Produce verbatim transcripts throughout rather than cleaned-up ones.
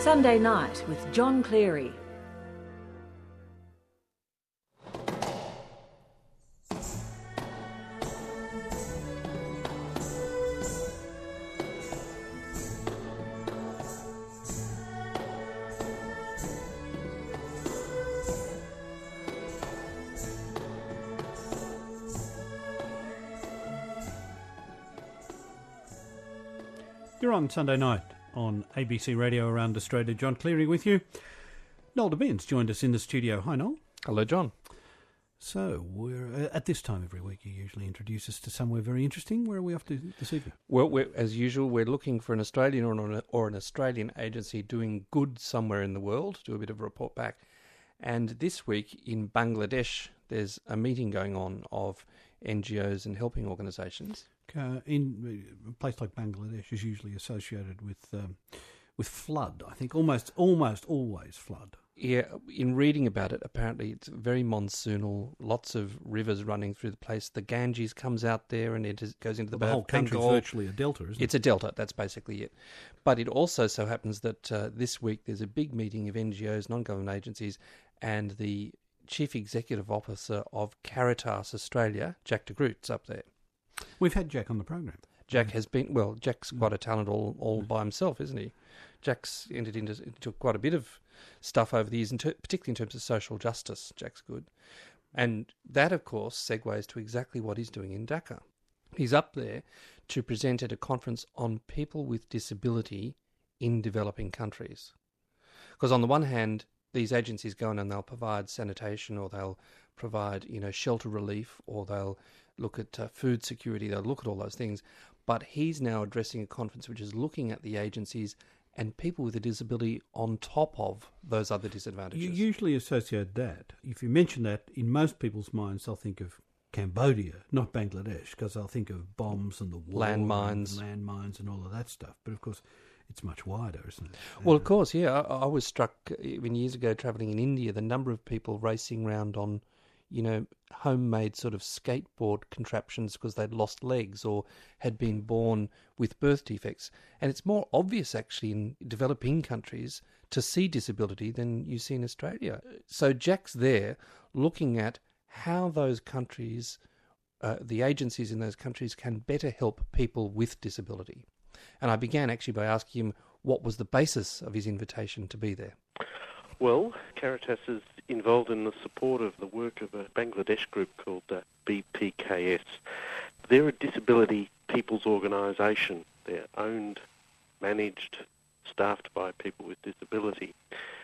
Sunday Night with John Cleary. You're on Sunday Night on A B C Radio around Australia. John Cleary with you. Noel Debin's joined us in the studio. Hi, Noel. Hello, John. So, we're uh, at this time every week you usually introduce us to somewhere very interesting. Where are we off to this evening? Well, we're, as usual, we're looking for an Australian or an, or an Australian agency doing good somewhere in the world, do a bit of a report back. And this week in Bangladesh, there's a meeting going on of N G Os and helping organisations. Uh, in a place like Bangladesh is usually associated with um, with flood. I think almost almost always flood. Yeah, in reading about it, apparently it's very monsoonal, lots of rivers running through the place. The Ganges comes out there and it is, goes into the, well, the whole country is virtually a delta, isn't it? It's a delta, that's basically it. But it also so happens that uh, this week there's a big meeting of N G Os, non-government agencies, and the Chief Executive Officer of Caritas Australia, Jack de Groot's up there. We've had Jack on the program. Jack has been, well, Jack's quite a talent all, all by himself, isn't he? Jack's entered into, into quite a bit of stuff over the years, in ter- particularly in terms of social justice. Jack's good. And that, of course, segues to exactly what he's doing in Dhaka. He's up there to present at a conference on people with disability in developing countries. Because on the one hand, these agencies go in and they'll provide sanitation, or they'll provide, you know, shelter relief, or they'll look at uh, food security, they'll look at all those things. But he's now addressing a conference which is looking at the agencies and people with a disability on top of those other disadvantages. You usually associate that. If you mention that, in most people's minds, they'll think of Cambodia, not Bangladesh, because they'll think of bombs and the war, landmines, and landmines, and all of that stuff. But of course, it's much wider, isn't it? Well, of course, yeah. I, I was struck even years ago travelling in India, the number of people racing around on, you know, homemade sort of skateboard contraptions because they'd lost legs or had been born with birth defects. And it's more obvious, actually, in developing countries to see disability than you see in Australia. So Jack's there looking at how those countries, uh, the agencies in those countries can better help people with disability. And I began actually by asking him what was the basis of his invitation to be there. Well, Caritas is involved in the support of the work of a Bangladesh group called uh, B P K S. They're a disability people's organisation. They're owned, managed, staffed by people with disability.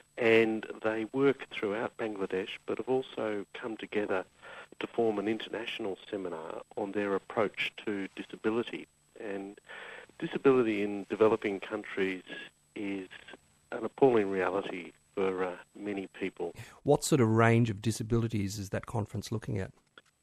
And they work throughout Bangladesh, but have also come together to form an international seminar on their approach to disability. And disability in developing countries is an appalling reality for uh, many people. What sort of range of disabilities is that conference looking at?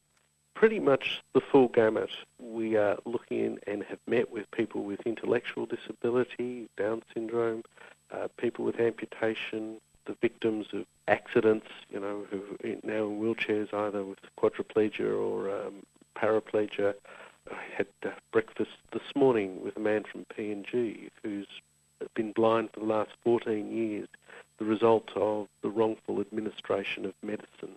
Pretty much the full gamut. We are looking in and have met with people with intellectual disability, Down syndrome, uh, people with amputation, the victims of accidents, you know, who are now in wheelchairs, either with quadriplegia or um, paraplegia. I had uh, breakfast this morning with a man from P N G who's been blind for the last fourteen years, the result of the wrongful administration of medicine.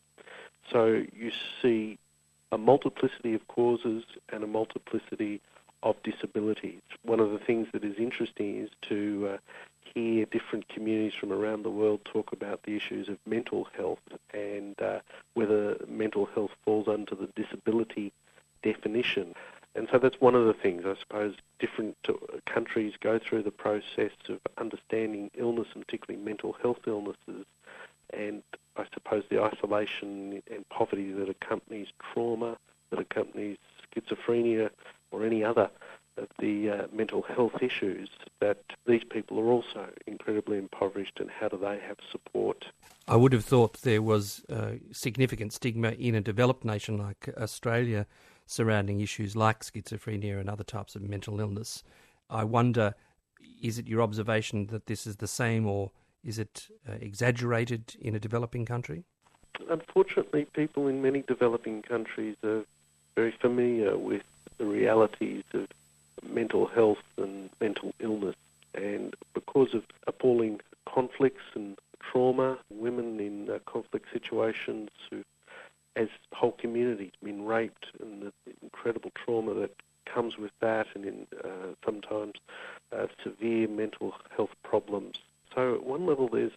So you see a multiplicity of causes and a multiplicity of disabilities. One of the things that is interesting is to uh, hear different communities from around the world talk about the issues of mental health and uh, whether mental health falls under the disability definition. And so that's one of the things, I suppose, different countries go through the process of understanding illness, and particularly mental health illnesses, and I suppose the isolation and poverty that accompanies trauma, that accompanies schizophrenia or any other of the uh, mental health issues, that these people are also incredibly impoverished, and how do they have support? I would have thought there was uh, significant stigma in a developed nation like Australia surrounding issues like schizophrenia and other types of mental illness. I wonder, is it your observation that this is the same, or is it uh, exaggerated in a developing country? Unfortunately, people in many developing countries are very familiar with the realities of mental health and mental illness, and because of appalling situations, who, as whole communities, been raped, and the incredible trauma that comes with that, and in uh, sometimes uh, severe mental health problems. So at one level there's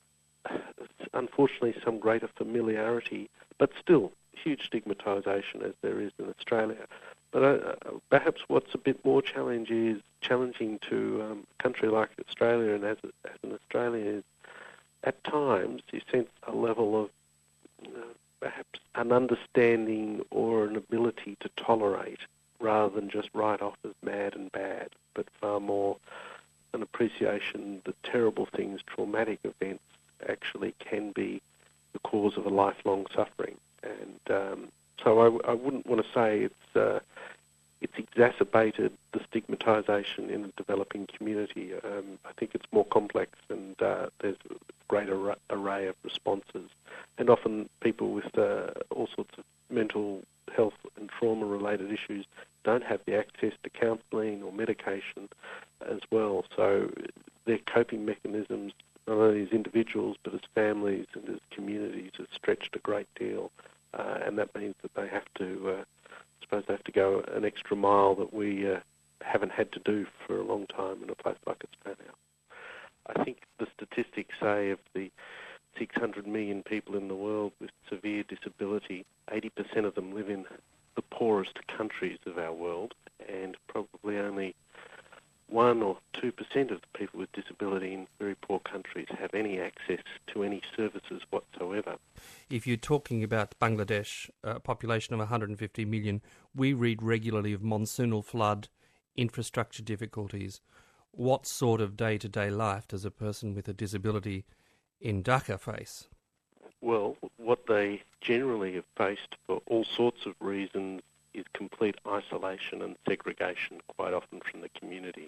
unfortunately some greater familiarity, but still huge stigmatisation as there is in Australia. But uh, perhaps what's a bit more challenge is challenging to um, a country like Australia, and as, as an Australian, is at times you sense a level of uh, perhaps an understanding or an ability to tolerate, rather than just write off as mad and bad, but far more an appreciation that terrible things, traumatic events, actually can be the cause of a lifelong suffering. And um, so I, I wouldn't want to say it's uh, it's exacerbated the stigmatisation in a developing community. Um, I think it's more complex, and uh, there's a greater array of responses. And often people with uh, all sorts of mental health and trauma-related issues don't have the access to counselling or medication as well. So their coping mechanisms, not only as individuals but as families and as communities, are stretched a great deal. Uh, and that means that they have to, uh, I suppose they have to go an extra mile that we uh, haven't had to do for a long time in a place like Australia. I think the statistics say of the six hundred million people in the world with severe disability, eighty percent of them live in the poorest countries of our world, and probably only one or two percent of the people with disability in very poor countries have any access to any services whatsoever. If you're talking about Bangladesh, a population of one hundred fifty million, we read regularly of monsoonal flood, infrastructure difficulties. What sort of day-to-day life does a person with a disability in Dhaka face? Well, what they generally have faced for all sorts of reasons is complete isolation and segregation, quite often from the community.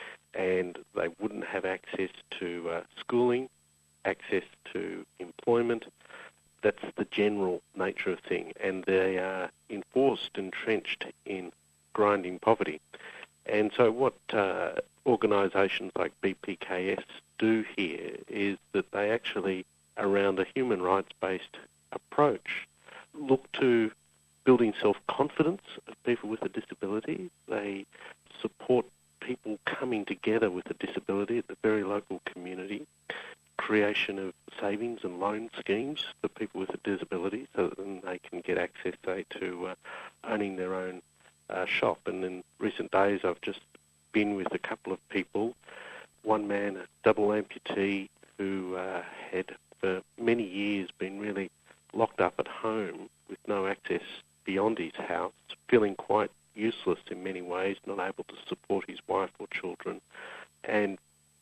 And they wouldn't have access to uh, schooling, access to employment. That's the general nature of thing. And they are enforced, entrenched in grinding poverty. And so what uh, organisations like B P K S do here is that they actually, around a human rights-based approach, look to building self-confidence of people with a disability. They support people coming together with a disability at the very local community, creation of savings and loan schemes for people with a disability so that then they can get access, say, to uh, owning their own uh, shop. And in recent days I've just been with a couple of people, one man, a double amputee, who uh, had for many years been really locked up at home with no access beyond his house, feeling quite useless in many ways, not able to support his wife or children, and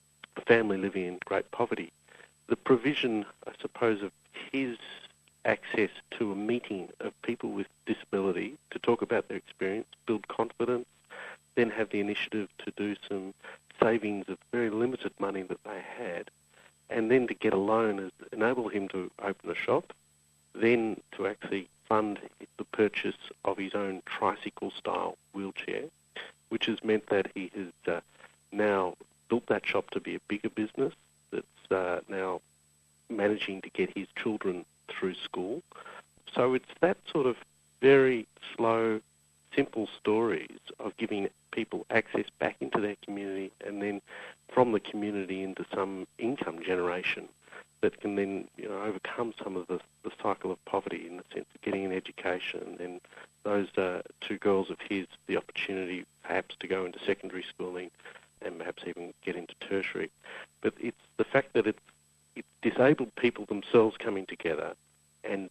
a family living in great poverty. The provision, I suppose, of his access to a meeting of people with disability to talk about their experience, build confidence, then have the initiative to do some savings of very limited money that they had, and then to get a loan has enabled him to open a shop, then to actually fund the purchase of his own tricycle-style wheelchair, which has meant that he has uh, now built that shop to be a bigger business that's uh, now managing to get his children through school. So it's that sort of very slow, simple stories of giving people access back into their community and then from the community into some income generation that can then, you know, overcome some of the, the cycle of poverty in the sense of getting an education. And those uh, two girls of his, the opportunity perhaps to go into secondary schooling and perhaps even get into tertiary. But it's the fact that it's, it's disabled people themselves coming together and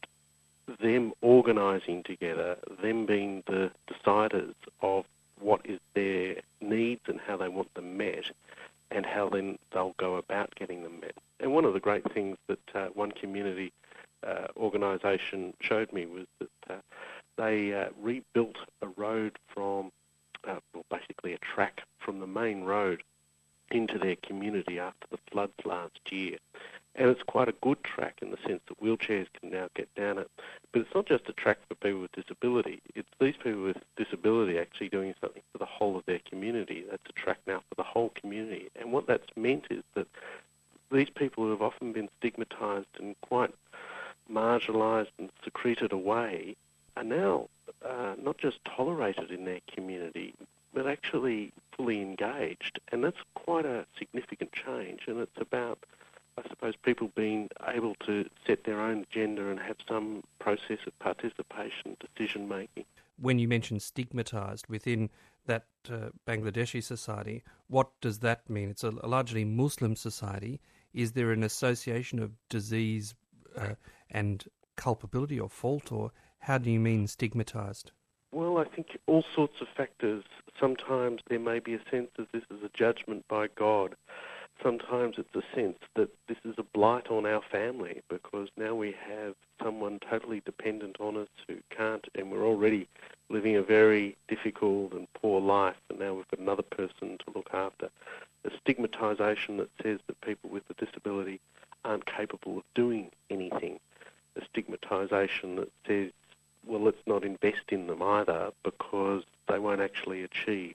them organising together, them being the deciders of what is their needs and how they want them met, and how then they'll go about getting them met. And one of the great things that uh, one community uh, organisation showed me was that uh, they uh, rebuilt a road from, uh, well, basically a track from the main road into their community after the floods last year. And it's quite a good track in the sense that wheelchairs can now get down it. But it's not just a track for people with disability. It's these people with disability actually doing something for the whole of their community. That's a track now for the whole community. And what that's meant is that these people who have often been stigmatised and quite marginalised and secreted away are now uh, not just tolerated in their community, but actually fully engaged. And that's quite a significant change. And it's about, I suppose, people being able to set their own agenda and have some process of participation, decision-making. When you mention stigmatised within that uh, Bangladeshi society, what does that mean? It's a, a largely Muslim society. Is there an association of disease uh, and culpability or fault, or how do you mean stigmatised? Well, I think all sorts of factors. Sometimes there may be a sense that this is a judgment by God. Sometimes it's a sense that this is a blight on our family because now we have someone totally dependent on us who can't, and we're already living a very difficult and poor life, and now we've got another person to look after. A stigmatisation that says that people with a disability aren't capable of doing anything. A stigmatisation that says, well, let's not invest in them either because they won't actually achieve.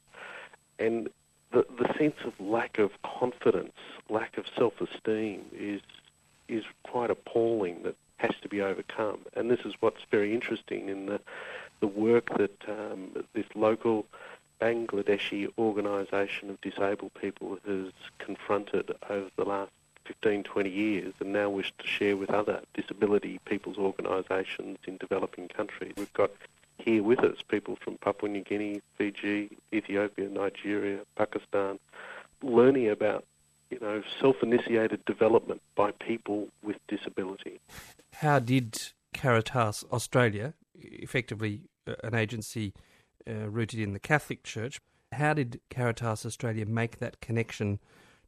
And the the sense of lack of confidence, lack of self-esteem is is quite appalling, that has to be overcome. And this is what's very interesting in the the work that um, this local Bangladeshi organisation of disabled people has confronted over the last fifteen, twenty years, and now wish to share with other disability people's organisations in developing countries. We've got here with us people from Papua New Guinea, Fiji, Ethiopia, Nigeria, Pakistan, learning about, you know, self-initiated development by people with disability. How did Caritas Australia, effectively an agency uh, rooted in the Catholic Church, how did Caritas Australia make that connection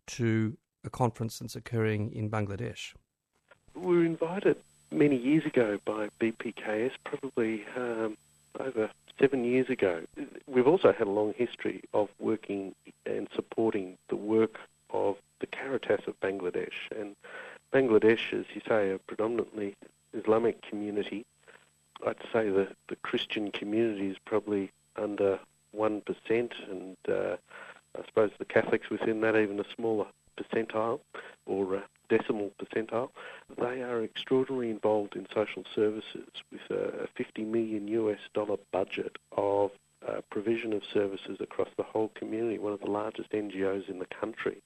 to a conference that's occurring in Bangladesh? We were invited many years ago by B P K S, probably um, over seven years ago. We've also had a long history of working and supporting the work of the Caritas of Bangladesh. And Bangladesh, as you say, a predominantly Islamic community. I'd say the, the Christian community is probably under one percent, and uh, I suppose the Catholics within that even a smaller percentile or uh, decimal percentile. They are extraordinarily involved in social services with a fifty million U S dollar budget of uh, provision of services across the whole community, one of the largest N G Os in the country.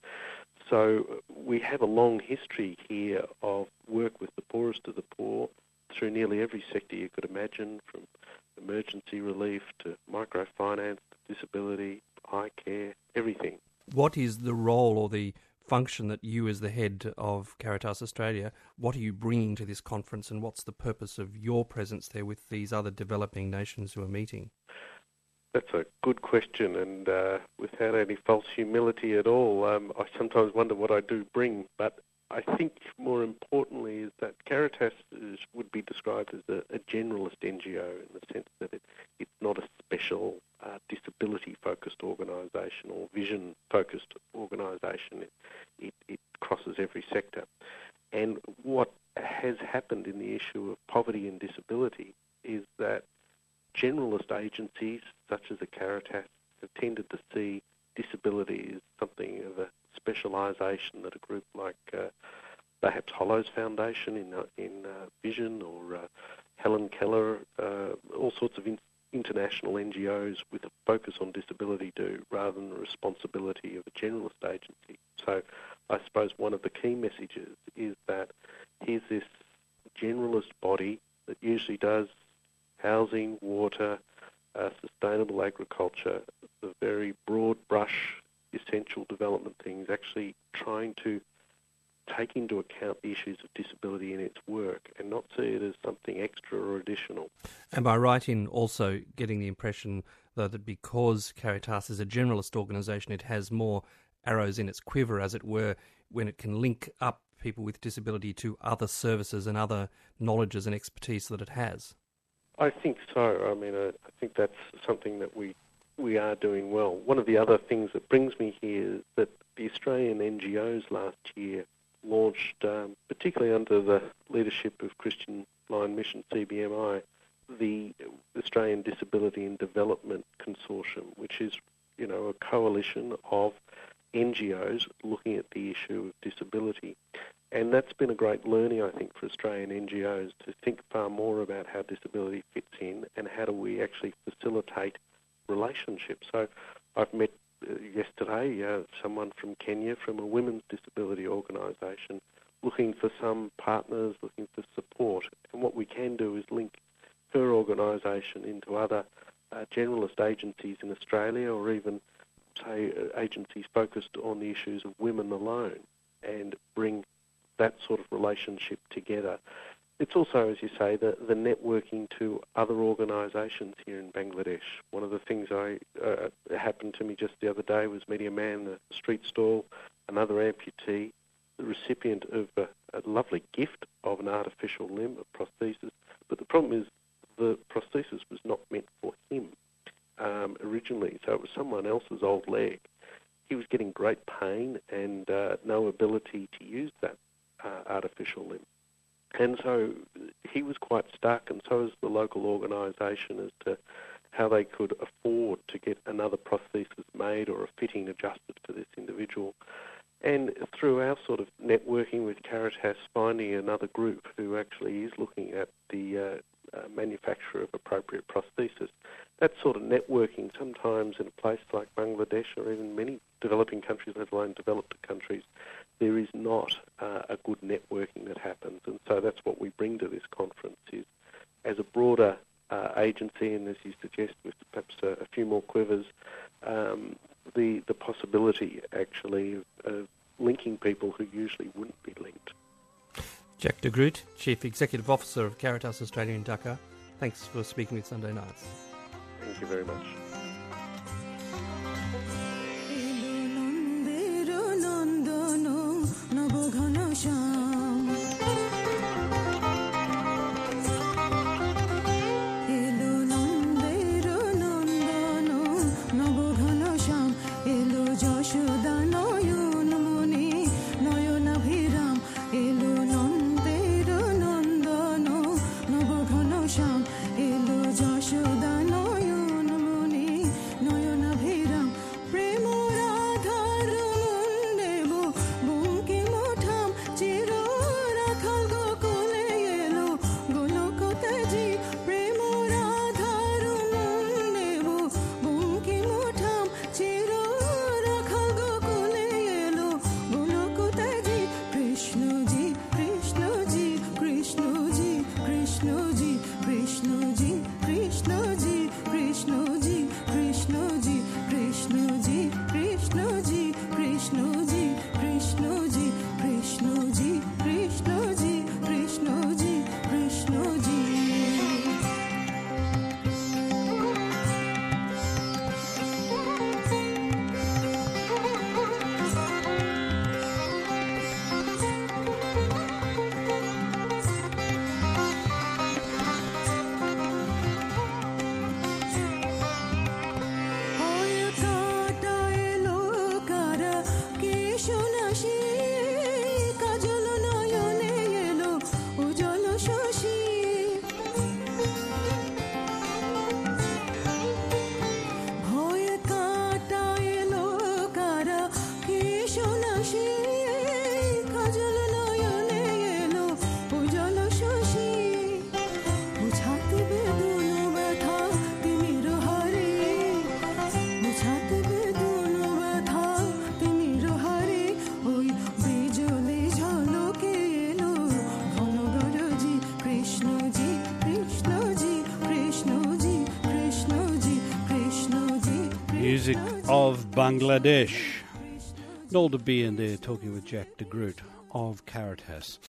So we have a long history here of work with the poorest of the poor through nearly every sector you could imagine, from emergency relief to microfinance, disability, eye care, everything. What is the role or the function that you, as the head of Caritas Australia, what are you bringing to this conference, and what's the purpose of your presence there with these other developing nations who are meeting? That's a good question, and uh, without any false humility at all, um, I sometimes wonder what I do bring, but I think more importantly is that Caritas is, would be described as a, a generalist N G O in the sense that it, it's not a special uh, disability-focused organisation or vision-focused organisation. It, it, it crosses every sector. And what has happened in the issue of poverty and disability is that generalist agencies such as the Caritas have tended to see disability as something of a specialisation that a group like uh, perhaps Hollows Foundation in uh, in uh, Vision or uh, Helen Keller, uh, all sorts of in- international N G Os with a focus on disability do, rather than the responsibility of a generalist agency. So I suppose one of the key messages is that here's this generalist body that usually does housing, water, uh, sustainable agriculture, the very broad brush essential development things, actually trying to take into account the issues of disability in its work and not see it as something extra or additional. Am I right in also getting the impression, though, that because Caritas is a generalist organisation, it has more arrows in its quiver, as it were, when it can link up people with disability to other services and other knowledges and expertise that it has? I think so. I mean, I, I think that's something that we we are doing well. One of the other things that brings me here is that the Australian N G Os last year launched, um, particularly under the leadership of Christian Blind Mission C B M I, the Australian Disability and Development Consortium, which is, you know, a coalition of N G Os looking at the issue of disability. And that's been a great learning, I think, for Australian N G Os to think far more about how disability fits in and how do we actually facilitate relationships. So I've met uh, yesterday uh, someone from Kenya from a women's disability organisation looking for some partners, looking for support. And what we can do is link her organisation into other uh, generalist agencies in Australia, or even, say, uh, agencies focused on the issues of women alone, and bring that sort of relationship together. It's also, as you say, the, the networking to other organisations here in Bangladesh. One of the things I uh, happened to me just the other day was meeting a man in a street stall, another amputee, the recipient of a, a lovely gift of an artificial limb, a prosthesis. But the problem is the prosthesis was not meant for him um, originally, so it was someone else's old leg. He was getting great pain and uh, no ability to use that uh, artificial limb. And so he was quite stuck, and so was the local organisation, as to how they could afford to get another prosthesis made or a fitting adjusted for this individual. And through our sort of networking with Caritas, finding another group who actually is looking at the uh, uh, manufacture of appropriate prosthesis, that sort of networking sometimes in a place like Bangladesh or even many developing countries, let alone developed countries, there is not uh, a good networking that happens. And so that's what we bring to this conference, is as a broader uh, agency, and as you suggest, with perhaps a, a few more quivers, um, the, the possibility actually of, of linking people who usually wouldn't be linked. Jack de Groot, Chief Executive Officer of Caritas Australia in Dhaka, thanks for speaking with Sunday Nights. Thank you very much. Music of Bangladesh. Noel de Bean there talking with Jack de Groot of Caritas.